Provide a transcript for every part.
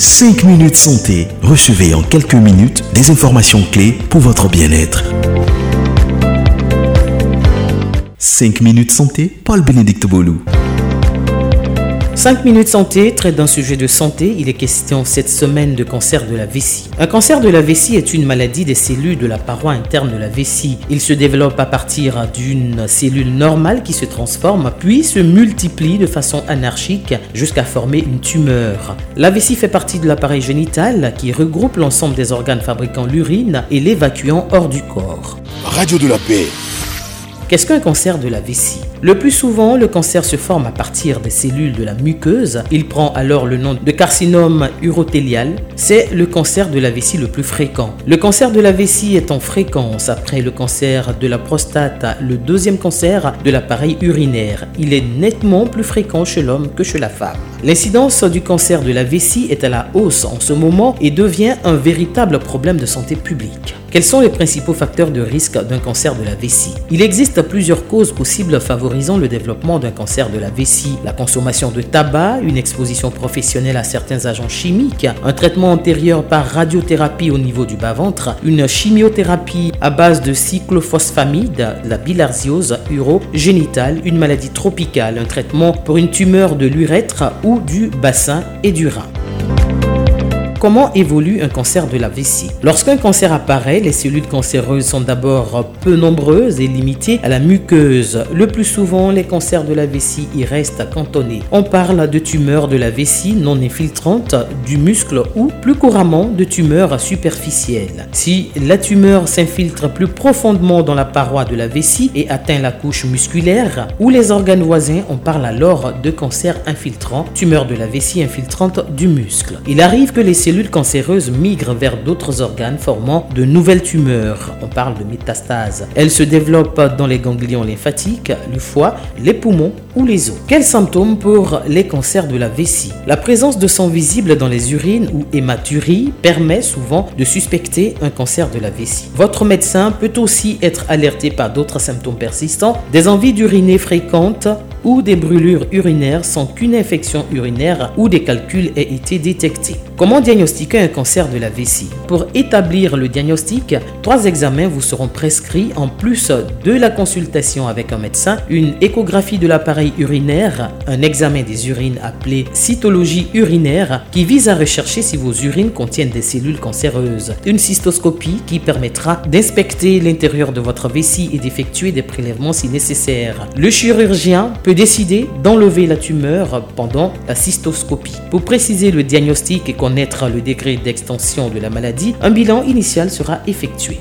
5 minutes santé. Recevez en quelques minutes des informations clés pour votre bien-être. 5 minutes santé, Paul-Bénédicte Bolou. 5 minutes santé traite d'un sujet de santé. Il est question cette semaine de cancer de la vessie. Un cancer de la vessie est une maladie des cellules de la paroi interne de la vessie. Il se développe à partir d'une cellule normale qui se transforme, puis se multiplie de façon anarchique jusqu'à former une tumeur. La vessie fait partie de l'appareil génital qui regroupe l'ensemble des organes fabriquant l'urine et l'évacuant hors du corps. Radio de la paix. Qu'est-ce qu'un cancer de la vessie ? Le plus souvent, le cancer se forme à partir des cellules de la muqueuse. Il prend alors le nom de carcinome urothélial. C'est le cancer de la vessie le plus fréquent. Le cancer de la vessie est en fréquence après le cancer de la prostate, le deuxième cancer de l'appareil urinaire. Il est nettement plus fréquent chez l'homme que chez la femme. L'incidence du cancer de la vessie est à la hausse en ce moment et devient un véritable problème de santé publique. Quels sont les principaux facteurs de risque d'un cancer de la vessie ? Il existe plusieurs causes possibles favorisant le développement d'un cancer de la vessie. La consommation de tabac, une exposition professionnelle à certains agents chimiques, un traitement antérieur par radiothérapie au niveau du bas-ventre, une chimiothérapie à base de cyclophosphamide, la bilharziose urogénitale, une maladie tropicale, un traitement pour une tumeur de l'urètre ou du bassin et du rein. Comment évolue un cancer de la vessie ? Lorsqu'un cancer apparaît, les cellules cancéreuses sont d'abord peu nombreuses et limitées à la muqueuse. Le plus souvent, les cancers de la vessie y restent cantonnés. On parle de tumeurs de la vessie non infiltrantes du muscle ou plus couramment de tumeurs superficielles. Si la tumeur s'infiltre plus profondément dans la paroi de la vessie et atteint la couche musculaire ou les organes voisins, on parle alors de cancer infiltrant, tumeur de la vessie infiltrante du muscle. Il arrive que les cellules cancéreuses migrent vers d'autres organes formant de nouvelles tumeurs. On parle de métastases. Elles se développent dans les ganglions lymphatiques, le foie, les poumons ou les os. Quels symptômes pour les cancers de la vessie ? La présence de sang visible dans les urines ou hématuries permet souvent de suspecter un cancer de la vessie. Votre médecin peut aussi être alerté par d'autres symptômes persistants, des envies d'uriner fréquentes ou des brûlures urinaires sans qu'une infection urinaire ou des calculs aient été détectés. Comment diagnostiquer un cancer de la vessie ? Pour établir le diagnostic, 3 examens vous seront prescrits en plus de la consultation avec un médecin, une échographie de l'appareil urinaire, un examen des urines appelé cytologie urinaire qui vise à rechercher si vos urines contiennent des cellules cancéreuses, une cystoscopie qui permettra d'inspecter l'intérieur de votre vessie et d'effectuer des prélèvements si nécessaire. Le chirurgien peut décider d'enlever la tumeur pendant la cystoscopie. Pour préciser le diagnostic et connaître le degré d'extension de la maladie, un bilan initial sera effectué.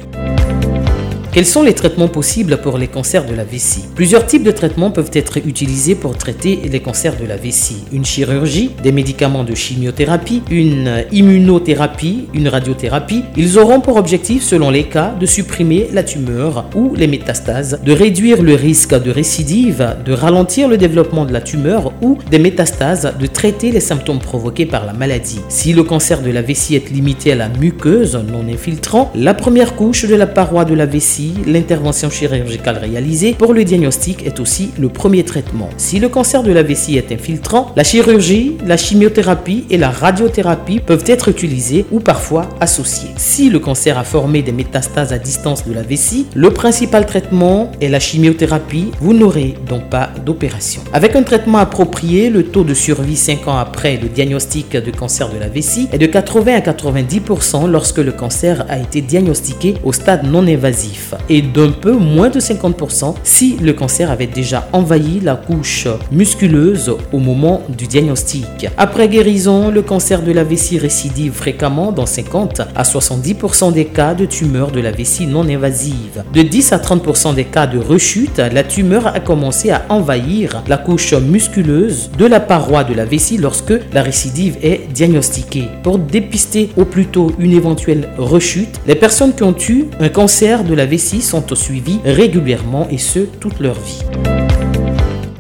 Quels sont les traitements possibles pour les cancers de la vessie ? Plusieurs types de traitements peuvent être utilisés pour traiter les cancers de la vessie. Une chirurgie, des médicaments de chimiothérapie, une immunothérapie, une radiothérapie. Ils auront pour objectif, selon les cas, de supprimer la tumeur ou les métastases, de réduire le risque de récidive, de ralentir le développement de la tumeur ou des métastases, de traiter les symptômes provoqués par la maladie. Si le cancer de la vessie est limité à la muqueuse non infiltrant, la première couche de la paroi de la vessie, l'intervention chirurgicale réalisée pour le diagnostic est aussi le premier traitement. Si le cancer de la vessie est infiltrant, la chirurgie, la chimiothérapie et la radiothérapie peuvent être utilisées ou parfois associées. Si le cancer a formé des métastases à distance de la vessie, le principal traitement est la chimiothérapie. Vous n'aurez donc pas d'opération. Avec un traitement approprié, le taux de survie 5 ans après le diagnostic de cancer de la vessie est de 80 à 90% lorsque le cancer a été diagnostiqué au stade non invasif et d'un peu moins de 50% si le cancer avait déjà envahi la couche musculeuse au moment du diagnostic. Après guérison, le cancer de la vessie récidive fréquemment dans 50 à 70% des cas de tumeurs de la vessie non invasive. De 10 à 30% des cas de rechute, la tumeur a commencé à envahir la couche musculeuse de la paroi de la vessie lorsque la récidive est diagnostiquée. Pour dépister au plus tôt une éventuelle rechute, les personnes qui ont eu un cancer de la vessie sont suivis régulièrement et ce, toute leur vie.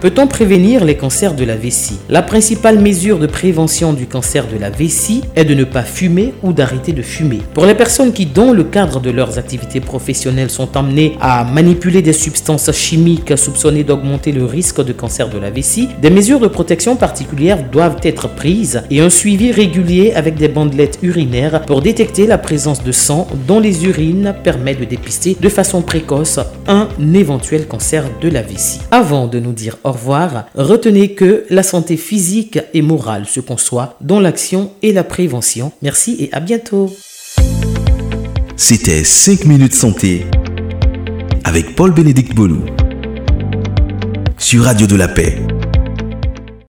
Peut-on prévenir les cancers de la vessie? La principale mesure de prévention du cancer de la vessie est de ne pas fumer ou d'arrêter de fumer. Pour les personnes qui, dans le cadre de leurs activités professionnelles, sont amenées à manipuler des substances chimiques soupçonnées d'augmenter le risque de cancer de la vessie, des mesures de protection particulières doivent être prises et un suivi régulier avec des bandelettes urinaires pour détecter la présence de sang dans les urines permet de dépister de façon précoce un éventuel cancer de la vessie. Avant de nous dire au revoir, retenez que la santé physique et morale se conçoit dans l'action et la prévention. Merci et à bientôt. C'était 5 minutes santé avec Paul-Bénédicte Bolou sur Radio de la Paix.